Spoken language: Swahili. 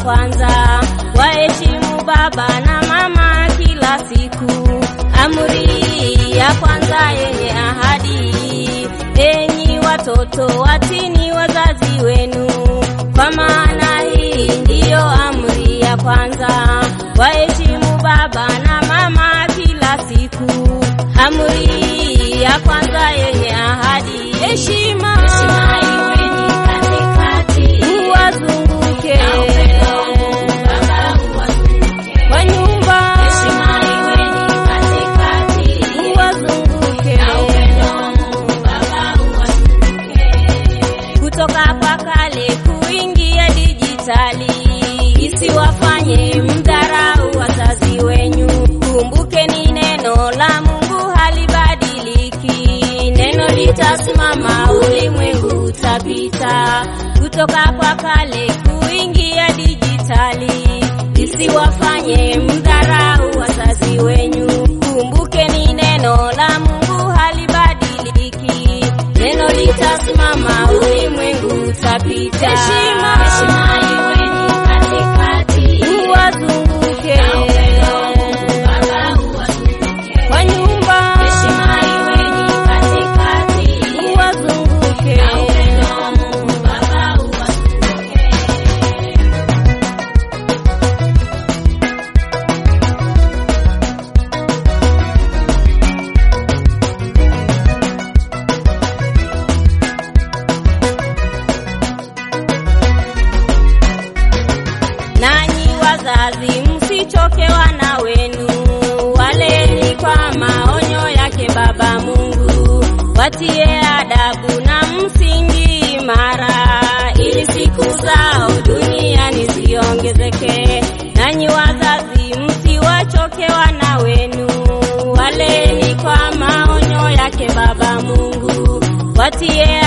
kwanza, waheshimu baba na mama kila siku. Amri ya kwanza yenye ahadi, enyi watoto watini wazazi wenu, kwa maana hii ndiyo amri ya kwanza, waheshimu baba na mama kila siku. Amri ya kwanza yenye ahadi, heshima iweni katikati, uwazunguke kwa nyumba, heshima iweni katikati, uwazunguke kutoka kwa kale kuingia dijitali, isiwafanye mdharau wazazi wenyu. Kumbukeni neno la Mungu halibadiliki, neno litasimama, ulimwengu utapita. Kutoka kwa kale kuingia dijitali, isiwafanye mdharau wazazi wenyu. Kumbukeni neno la Mungu halibadiliki, neno litasimama, ulimwengu utapita. Heshima iweni katikati, uwazunguke kwa nyumba, heshima iweni katikati, uwazunguke nanyi wazazi, msichoke wana wenu, waleni kwa maonyo yake Baba Mungu, watie adabu na msingi imara, ili siku zao duniani ziongezeke. Nanyi wazazi, msiwachoke wana wenu, waleni kwa maonyo yake Baba Mungu, watie